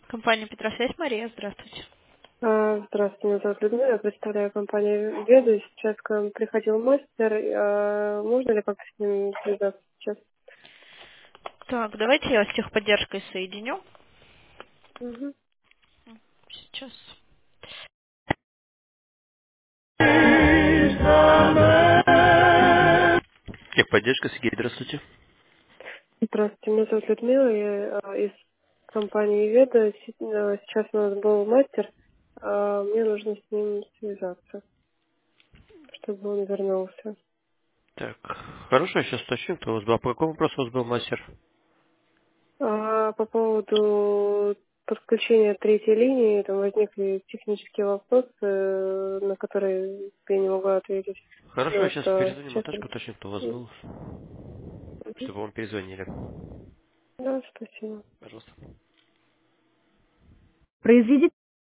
Компания Петросвязь, Мария, здравствуйте. Здравствуйте, меня зовут Людмила, я представляю компанию Веду. Сейчас к нам приходил мастер. Можно ли как-то с ним связаться сейчас? Так, давайте я вас с техподдержкой соединю. Угу. Сейчас. Техподдержка, Сергей, здравствуйте. Здравствуйте, меня зовут Людмила, я из компании Веда. Сейчас у нас был мастер. Мне нужно с ним связаться, чтобы он вернулся. Так, хорошо, я сейчас уточню, кто у вас был. По какому вопросу у вас был мастер? По поводу подключения третьей линии, там возникли технические вопросы, на которые я не могла ответить. Хорошо, Ну, я сейчас что перезвоню сейчас... Наташке, уточню, кто у вас Мгм. был, чтобы вам перезвонили. Да, спасибо. Пожалуйста. Произведите